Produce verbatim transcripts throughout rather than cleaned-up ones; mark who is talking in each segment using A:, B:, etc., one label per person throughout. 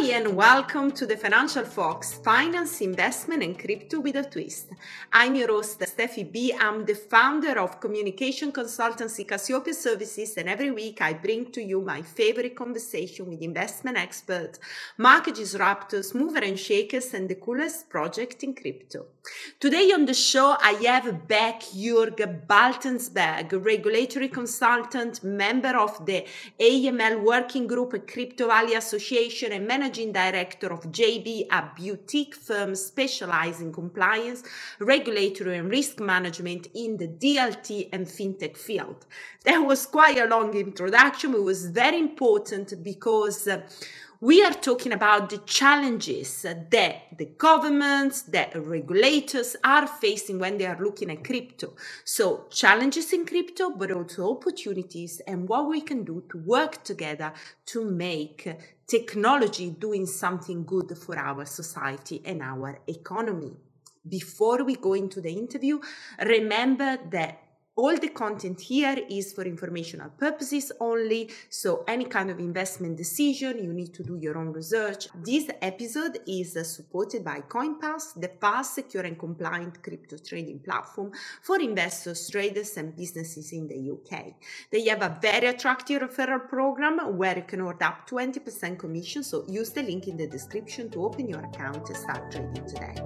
A: and welcome to the Financial Fox, Finance, Investment and Crypto with a Twist. I'm your host, Steffi B. I'm the founder of communication consultancy Cassiopeia Services, and every week I bring to you my favorite conversation with investment experts, market disruptors, mover and shakers, and the coolest project in crypto. Today on the show, I have back Jörg Baltensberg, regulatory consultant, member of the A M L Working Group, a Crypto Valley Association, and managing director of J B, a boutique firm specialized in compliance, regulatory and risk management in the D L T and fintech field. That was quite a long introduction. It was very important because uh, we are talking about the challenges that the governments, that regulators are facing when they are looking at crypto. So challenges in crypto, but also opportunities and what we can do to work together to make technology doing something good for our society and our economy. Before we go into the interview, remember that all the content here is for informational purposes only, so any kind of investment decision, you need to do your own research. This episode is uh, supported by CoinPass, the fast, secure and compliant crypto trading platform for investors, traders and businesses in the U K. They have a very attractive referral program where you can earn up twenty percent commission, so use the link in the description to open your account and start trading today.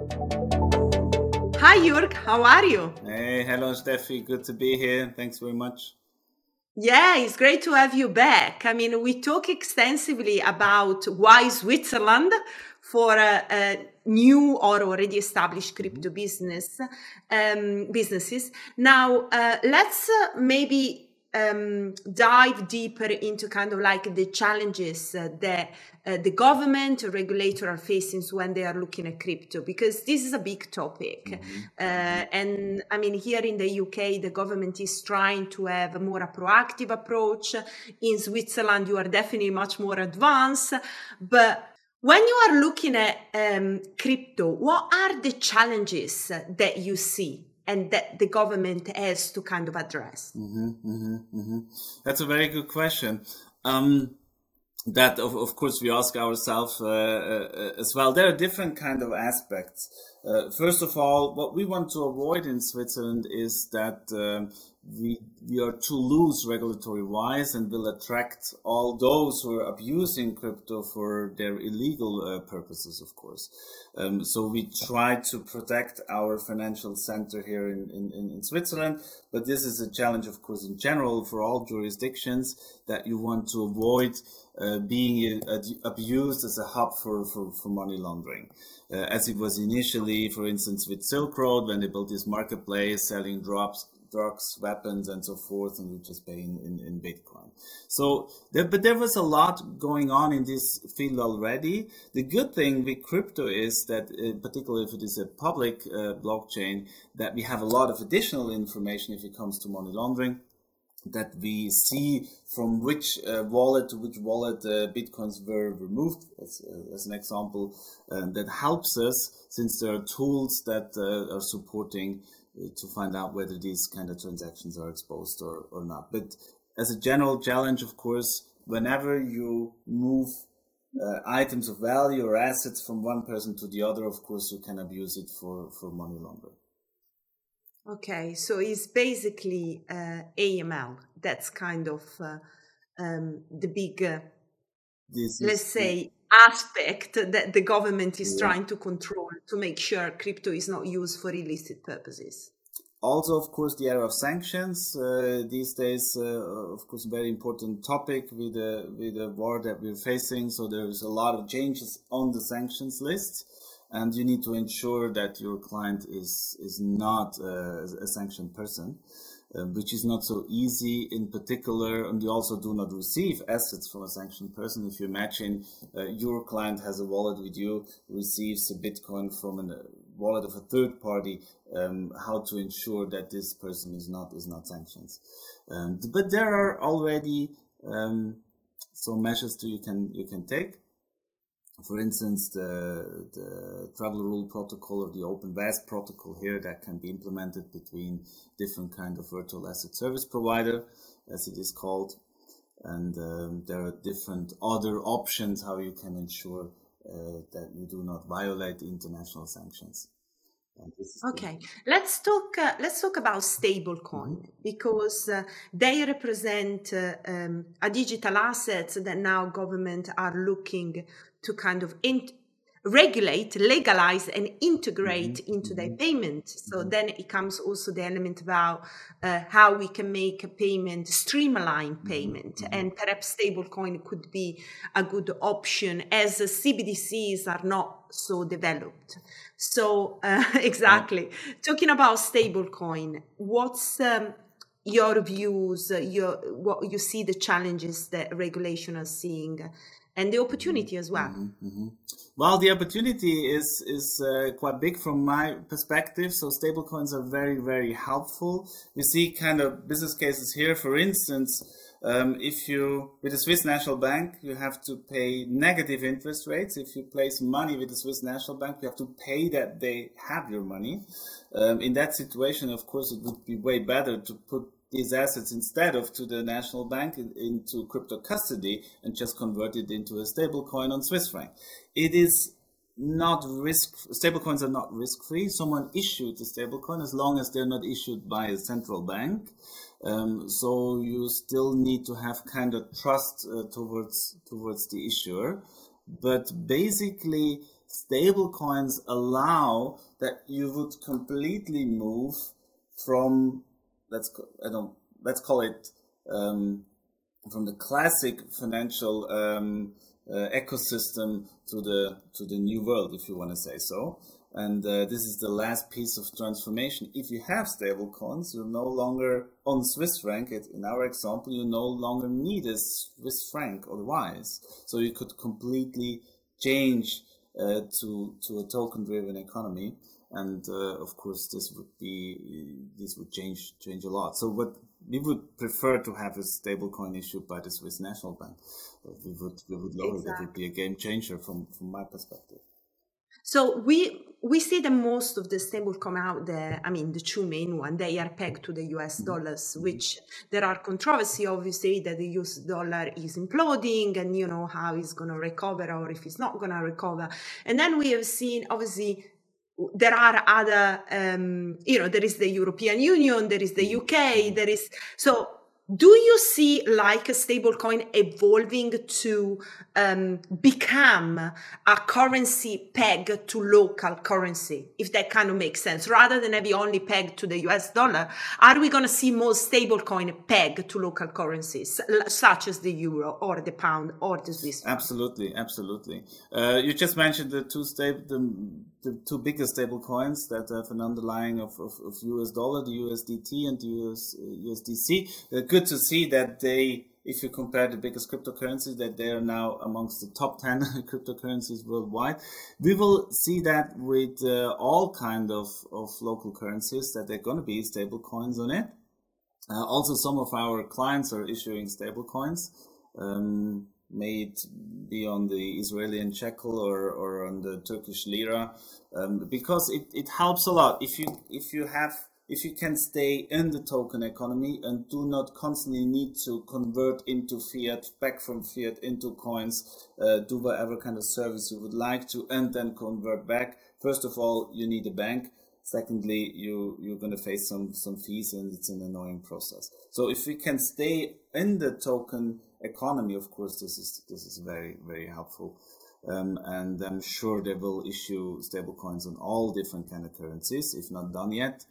A: Hi Jörg, how are you?
B: Hey, hello Steffi, good to be here. Thanks very much.
A: Yeah, it's great to have you back. I mean, we talk extensively about why Switzerland for a, a new or already established crypto business um, businesses. Now, uh, let's uh, maybe um, dive deeper into kind of like the challenges uh, that uh, the government or regulator are facing when they are looking at crypto, because this is a big topic. Mm-hmm. Uh, and I mean, here in the U K, the government is trying to have a more a proactive approach. In Switzerland, you are definitely much more advanced. But when you are looking at um, crypto, what are the challenges that you see and that the government has to kind of address?
B: Mm-hmm, mm-hmm, mm-hmm. That's a very good question. Um, that, of, of course, we ask ourselves uh, uh, as well. There are different kind of aspects. Uh, first of all, what we want to avoid in Switzerland is that um, we we are too loose regulatory-wise and will attract all those who are abusing crypto for their illegal uh, purposes, of course. Um, so we try to protect our financial center here in, in, in Switzerland, but this is a challenge, of course, in general for all jurisdictions, that you want to avoid uh, being uh, abused as a hub for, for, for money laundering. Uh, as it was initially, for instance, with Silk Road, when they built this marketplace selling drops, drugs, weapons, and so forth, and you just pay in, in, in Bitcoin. So, there, but there was a lot going on in this field already. The good thing with crypto is that, uh, particularly if it is a public uh, blockchain, that we have a lot of additional information if it comes to money laundering, that we see from which uh, wallet to which wallet uh, Bitcoins were removed, as, uh, as an example, uh, that helps us, since there are tools that uh, are supporting to find out whether these kind of transactions are exposed or, or not. But as a general challenge, of course, whenever you move uh, items of value or assets from one person to the other, of course, you can abuse it for, for money laundering.
A: Okay, so it's basically uh, A M L. That's kind of uh, um, the big, uh, this let's is, say, aspect that the government is yeah. trying to control to make sure crypto is not used for illicit purposes.
B: Also, of course, the area of sanctions uh, these days, uh, of course, a very important topic with the with the war that we're facing. So there's a lot of changes on the sanctions list, and you need to ensure that your client is is not uh, a sanctioned person. Uh, which is not so easy in particular, and you also do not receive assets from a sanctioned person. If you imagine uh, your client has a wallet with you, receives a Bitcoin from a wallet of a third party, um, how to ensure that this person is not is not sanctioned. Um, but there are already um, some measures that you can you can take. For instance, the, the travel rule protocol or the open V A S protocol here that can be implemented between different kind of virtual asset service provider, as it is called. And um, there are different other options how you can ensure uh, that you do not violate international sanctions.
A: Okay, the... let's talk. Uh, let's talk about stablecoin mm-hmm. because uh, they represent uh, um, a digital assets that now government are looking to kind of in- regulate, legalize, and integrate mm-hmm. into mm-hmm. their payment. So mm-hmm. then it comes also the element about uh, how we can make a payment, streamline payment, mm-hmm. and perhaps stablecoin could be a good option as uh, C B D Cs are not so developed. So uh, exactly, yeah. Talking about stablecoin, what's um, your views, uh, your what you see the challenges that regulation are seeing, and the opportunity as well?
B: Mm-hmm, mm-hmm. Well, the opportunity is is uh, quite big from my perspective. So stablecoins are very, very helpful. We see kind of business cases here. For instance, um, if you, with the Swiss National Bank, you have to pay negative interest rates. If you place money with the Swiss National Bank, you have to pay that they have your money. Um, in that situation, of course, it would be way better to put these assets instead of to the national bank in, into crypto custody and just convert it into a stable coin on Swiss franc. It is not risk, stablecoins are not risk-free. Someone issued a stablecoin as long as they're not issued by a central bank. Um, so you still need to have kind of trust uh, towards, towards the issuer. But basically, stablecoins allow that you would completely move from Let's I don't let's call it um, from the classic financial um, uh, ecosystem to the to the new world, if you want to say so. And uh, this is the last piece of transformation. If you have stable coins, you're no longer on Swiss franc. It, in our example, you no longer need a Swiss franc otherwise. So you could completely change uh, to to a token-driven economy. And uh, of course, this would be this would change change a lot. So, what we would prefer to have a stable coin issued by the Swiss National Bank. We would we would love exactly. That would be a game changer from from my perspective.
A: So we we see that most of the stable coin out there, I mean the two main one, they are pegged to the U S dollars, which there are controversy obviously that the U S dollar is imploding and you know how it's going to recover or if it's not going to recover. And then we have seen obviously there are other, um, you know, there is the European Union, there is the U K, there is, so do you see like a stablecoin evolving to um, become a currency pegged to local currency, if that kind of makes sense, rather than having only pegged to the U S dollar? Are we going to see more stablecoin pegged to local currencies, such as the euro or the pound or the Swiss franc?
B: Absolutely, absolutely. Uh, you just mentioned the two stable, the, the two biggest stable coins that have an underlying of, of, of U S dollar, the U S D T and the U S, uh, U S D C. Uh, good to see that they, if you compare the biggest cryptocurrencies, that they are now amongst the top ten cryptocurrencies worldwide. We will see that with uh, all kind of, of local currencies, that they're going to be stable coins on it. Uh, also, some of our clients are issuing stable coins. Um, may it be on the Israeli shekel or, or on the Turkish lira, um, because it, it helps a lot. If you, if you have, if you can stay in the token economy and do not constantly need to convert into fiat, back from fiat into coins, uh, do whatever kind of service you would like to, and then convert back. First of all, you need a bank. Secondly, you, you're going to face some, some fees, and it's an annoying process. So if we can stay in the token economy, of course, this is this is very, very helpful. Um, and I'm sure they will issue stable coins on all different kind of currencies, if not done yet.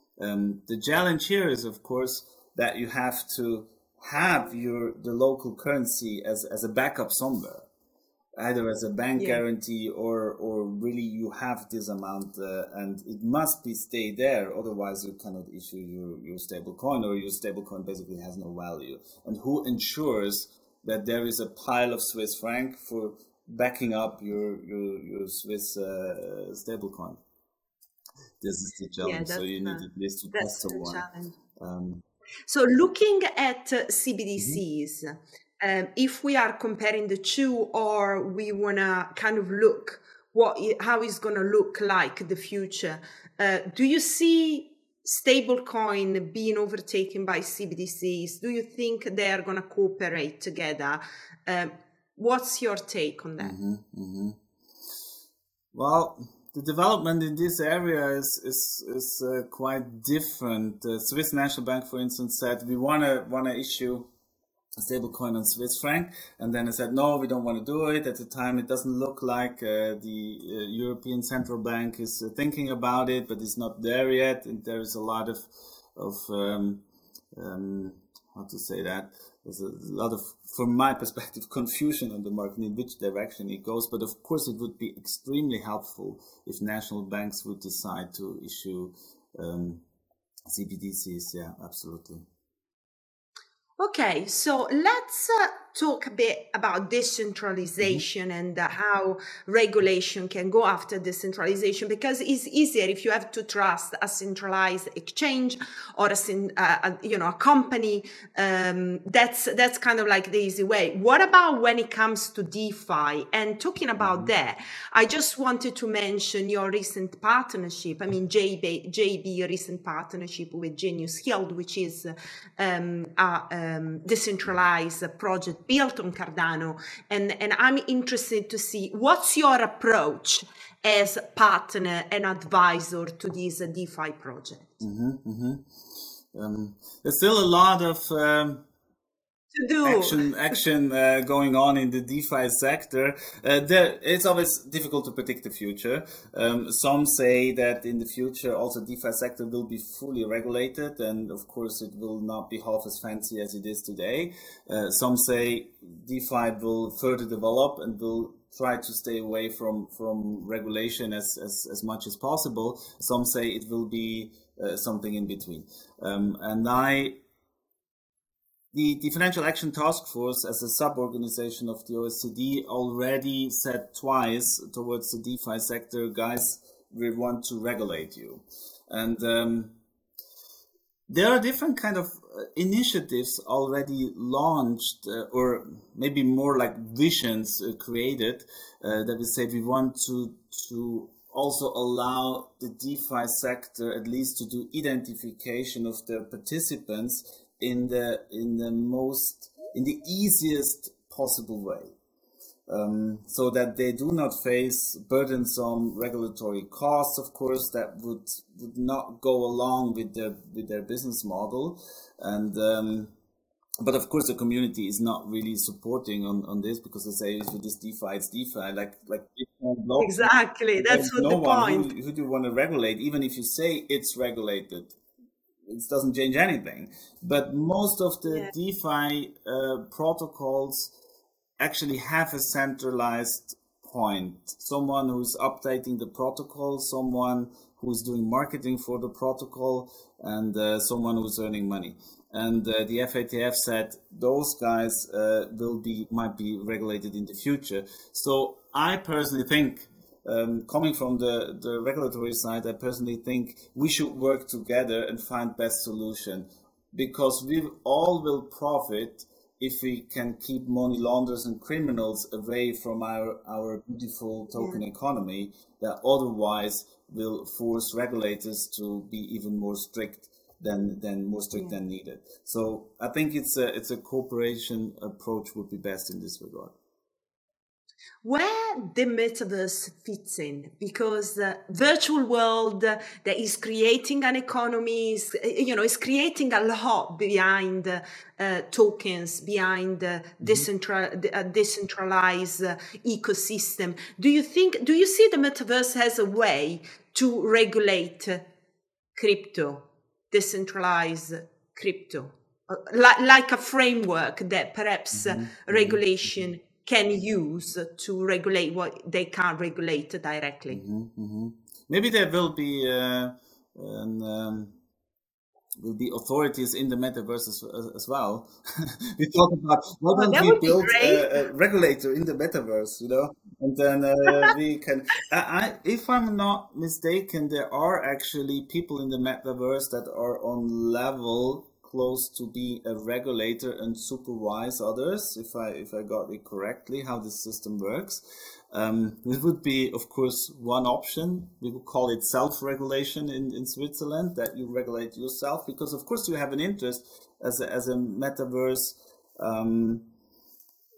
B: Um, the challenge here is, of course, that you have to have your the local currency as, as a backup somewhere, either as a bank yeah. guarantee or or really you have this amount uh, and it must be stay there. Otherwise, you cannot issue your, your stable coin, or your stable coin basically has no value. And who ensures that there is a pile of Swiss franc for backing up your your, your Swiss uh, stable coin? This is the challenge. Yeah, so you need at least to test one. Um,
A: so looking at uh, C B D Cs, mm-hmm. um, if we are comparing the two, or we want to kind of look what how it's going to look like the future, uh, do you see stablecoin being overtaken by C B D Cs? Do you think they are going to cooperate together? Um, what's your take on that?
B: Mm-hmm, mm-hmm. Well, the development in this area is is is uh, quite different. The Swiss National Bank, for instance, said we wanna wanna issue a stable coin on Swiss franc, and then I said no, we don't want to do it. At the time, it doesn't look like uh, the uh, European Central Bank is uh, thinking about it, but it's not there yet, and there is a lot of of um, um, how to say that. There's a lot of, from my perspective, confusion on the market in which direction it goes. But of course, it would be extremely helpful if national banks would decide to issue um, C B D Cs. Yeah, absolutely.
A: Okay, so let's uh, talk a bit about decentralization mm-hmm. and uh, how regulation can go after decentralization, because it's easier if you have to trust a centralized exchange or a, uh, a you know a company. Um, that's that's kind of like the easy way. What about when it comes to DeFi? And talking about mm-hmm. that, I just wanted to mention your recent partnership. I mean, J B, J B recent partnership with Genius Hill, which is um, a um, decentralized project built on Cardano, and and I'm interested to see what's your approach as partner and advisor to this DeFi project.
B: Mm-hmm, mm-hmm. Um, there's still a lot of um,
A: to do.
B: action action uh, going on in the DeFi sector. Uh, there, it's always difficult to predict the future. Um, some say that in the future also DeFi sector will be fully regulated, and of course it will not be half as fancy as it is today. Uh, some say DeFi will further develop and will try to stay away from from regulation as as, as much as possible. Some say it will be uh, something in between. Um, and I The, the Financial Action Task Force, as a sub-organization of the O E C D, already said twice towards the DeFi sector, guys, we want to regulate you. And um, there are different kind of initiatives already launched, uh, or maybe more like visions uh, created, uh, that we say we want to to also allow the DeFi sector at least to do identification of their participants in the in the most in the easiest possible way, um, so that they do not face burdensome regulatory costs, of course, that would would not go along with their with their business model. And um, but of course the community is not really supporting on, on this, because they say if it is DeFi, it's DeFi. Like like
A: exactly, that's what
B: no
A: the
B: one
A: point.
B: Who, who do you want to regulate? Even if you say it's regulated, it doesn't change anything. But most of the yeah. DeFi uh, protocols actually have a centralized point. Someone who's updating the protocol, someone who's doing marketing for the protocol, and uh, someone who's earning money. And uh, the F A T F said those guys uh, will be might be regulated in the future. So I personally think, Um, coming from the, the regulatory side, I personally think we should work together and find best solution, because we all will profit if we can keep money launderers and criminals away from our, our beautiful token yeah. economy, that otherwise will force regulators to be even more strict than, than more strict yeah. than needed. So I think it's a, it's a cooperation approach would be best in this regard.
A: Where the metaverse fits in, because the virtual world that is creating an economy, is, you know, is creating a lot behind uh, tokens, behind uh, decentral, uh, decentralized uh, ecosystem. Do you think, do you see the metaverse as a way to regulate crypto, decentralized crypto, uh, like, like a framework that perhaps uh, regulation can use to regulate what they can't regulate directly?
B: Mm-hmm, mm-hmm. Maybe there will be uh, an, um, will be authorities in the metaverse as, as well. We talk about why don't oh, we build a, a regulator in the metaverse, you know, and then uh, we can. I, I, if I'm not mistaken, there are actually people in the metaverse that are on level close to be a regulator and supervise others, if I if I got it correctly, how this system works. Um, this would be, of course, one option. We would call it self-regulation in, in Switzerland, that you regulate yourself, because of course you have an interest as a, as a metaverse um,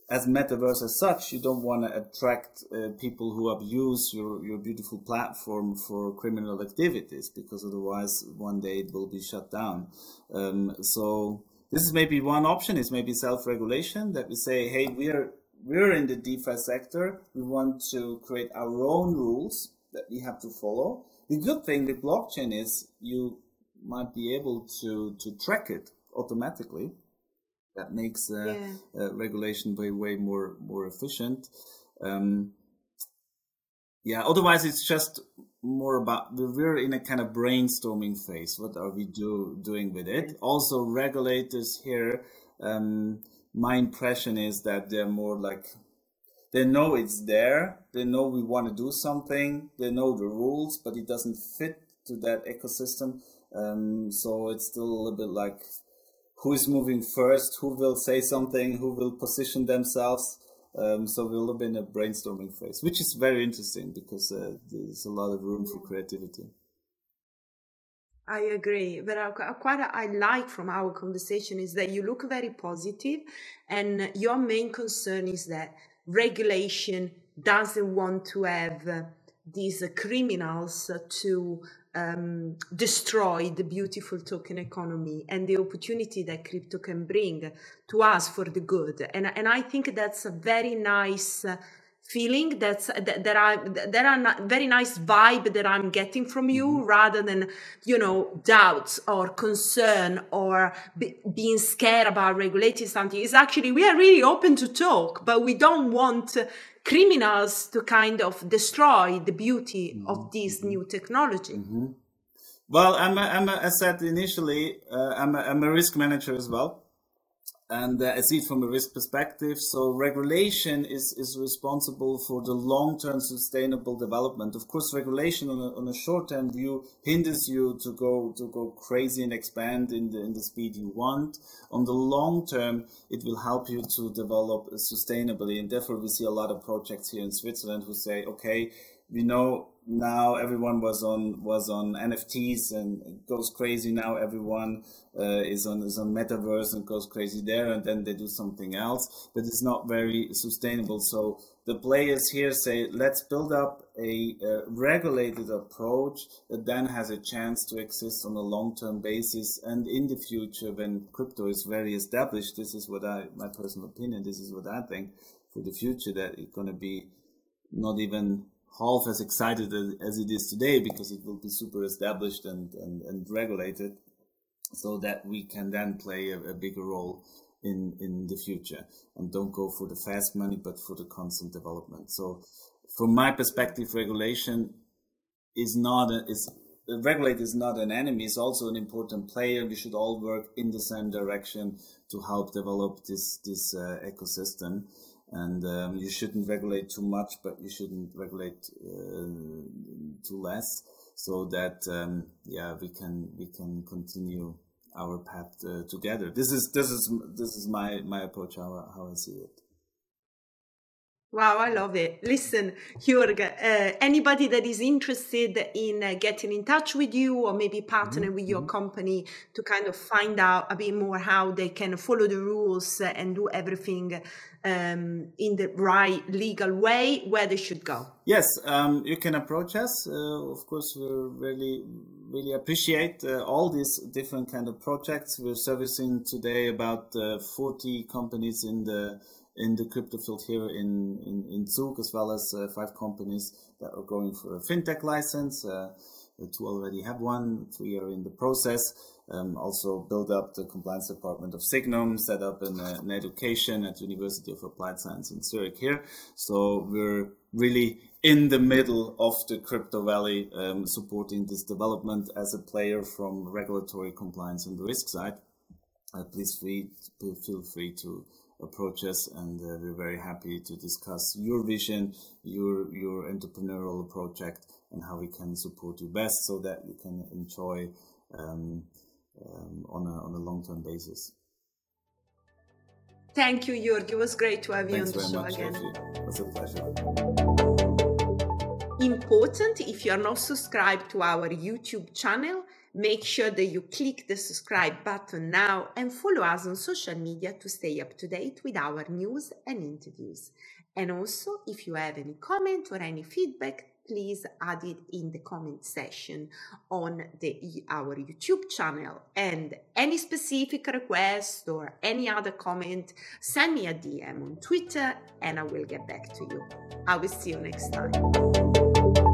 B: as metaverse as such, you don't want to attract uh, people who abuse your, your beautiful platform for criminal activities, because otherwise one day it will be shut down. Um, so this is maybe one option, is maybe self-regulation, that we say, hey, we're we're in the DeFi sector. We want to create our own rules that we have to follow. The good thing with blockchain is you might be able to, to track it automatically. That makes uh, yeah. uh, regulation way, way more, more efficient. Um, yeah, otherwise it's just more about, we're in a kind of brainstorming phase. What are we do, doing with it? Right. Also, regulators here, um, my impression is that they're more like, they know it's there. They know we want to do something. They know the rules, but it doesn't fit to that ecosystem. Um, so it's still a little bit like, who is moving first, who will say something, who will position themselves. Um, so we're a little bit in a brainstorming phase, which is very interesting because uh, there's a lot of room for creativity.
A: I agree. But I, quite I like from our conversation is that you look very positive, and your main concern is that regulation doesn't want to have uh, these uh, criminals uh, to Um, destroy the beautiful token economy and the opportunity that crypto can bring to us for the good. And, and I think that's a very nice uh, feeling. That's that, that I that are very nice vibe that I'm getting from you, mm-hmm. rather than, you know, doubts or concern or be, being scared about regulating something. It's actually, we are really open to talk, but we don't want uh, criminals to kind of destroy the beauty mm-hmm. of this mm-hmm. new technology.
B: Mm-hmm. Well, I'm, a, I'm a, as I said initially, uh, I'm, a, I'm a risk manager as well. And uh, I see it from a risk perspective. So regulation is, is responsible for the long-term sustainable development. Of course, regulation on a, on a short-term view hinders you to go to go crazy and expand in the in the speed you want. On the long term, it will help you to develop sustainably. And therefore, we see a lot of projects here in Switzerland who say, okay, we know now everyone was on was on N F Ts and it goes crazy. Now everyone uh, is on is on metaverse and goes crazy there, and then they do something else, but it's not very sustainable. So the players here say, let's build up a, a regulated approach that then has a chance to exist on a long-term basis. And in the future, when crypto is very established, this is what I, my personal opinion, this is what I think for the future, that it's going to be not even half as excited as it is today, because it will be super established and, and, and regulated, so that we can then play a, a bigger role in, in the future and don't go for the fast money, but for the constant development. So from my perspective, regulation is not a, is, the regulator is not an enemy, it's also an important player. We should all work in the same direction to help develop this, this uh, ecosystem. And um, you shouldn't regulate too much, but you shouldn't regulate uh, too less, so that um, yeah, we can we can continue our path uh, together. This is this is this is my my approach, how how I see it.
A: Wow, I love it. Listen, Jörg, uh, anybody that is interested in uh, getting in touch with you or maybe partnering mm-hmm. with your company to kind of find out a bit more how they can follow the rules and do everything um, in the right legal way, where they should go?
B: Yes, um, you can approach us. Uh, of course, we really, really appreciate uh, all these different kind of projects. We're servicing today about uh, forty companies in the in the crypto field here in, in, in Zug, as well as uh, five companies that are going for a fintech license. Uh, two already have one, three are in the process. Um, also build up the compliance department of Signum, set up an, uh, an education at University of Applied Science in Zurich here. So we're really in the middle of the crypto valley, um, supporting this development as a player from regulatory compliance and the risk side. Uh, please free, feel free to approach us, and uh, we're very happy to discuss your vision, your your entrepreneurial project, and how we can support you best so that you can enjoy um, um, on a on a long-term basis.
A: Thank you, Jörg. It was great to have
B: Thanks
A: you on the show
B: much,
A: again.
B: Sophie. It was a pleasure.
A: Important, if you are not subscribed to our YouTube channel, Make sure that you click the subscribe button now and follow us on social media to stay up to date with our news and interviews. And also, if you have any comment or any feedback, please add it in the comment section on the, our YouTube channel. And any specific request or any other comment, send me a D M on Twitter and I will get back to you. I will see you next time.